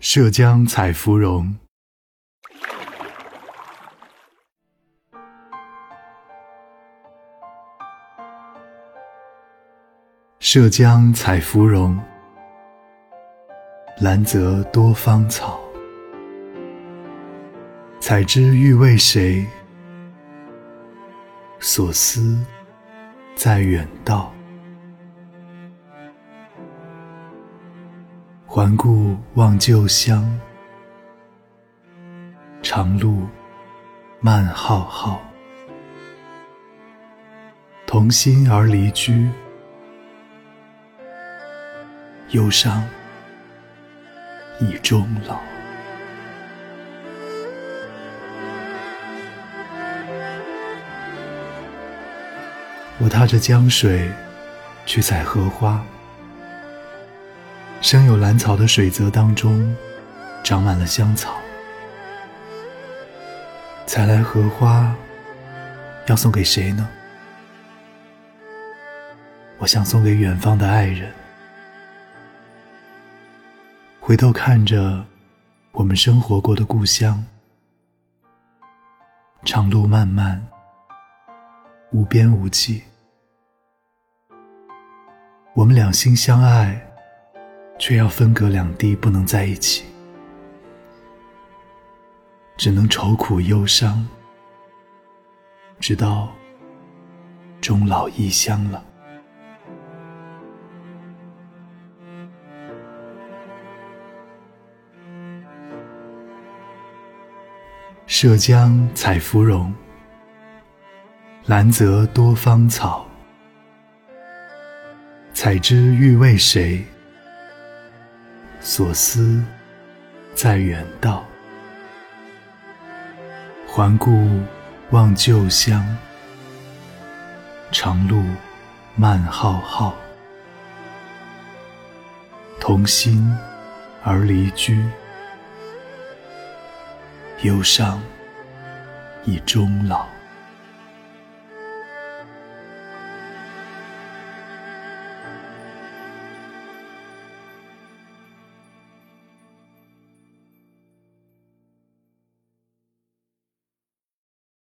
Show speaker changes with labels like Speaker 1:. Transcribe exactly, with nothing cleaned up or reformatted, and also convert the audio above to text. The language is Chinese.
Speaker 1: 涉江采芙蓉。涉江采芙蓉，兰泽多芳草。采之欲为谁？所思在远道。环顾望旧乡，长路漫浩浩。同心而离居，忧伤已终老。我踏着江水去采荷花，生有兰草的水泽当中长满了香草。采来荷花要送给谁呢？我想送给远方的爱人。回头看着我们生活过的故乡，长路漫漫，无边无际。我们两心相爱，却要分隔两地，不能在一起，只能愁苦忧伤，直到终老异乡了。涉江采芙蓉，兰泽多芳草。采之欲为谁？所思在远道。环顾望旧乡，长路漫浩浩。同心而离居，忧伤已终老。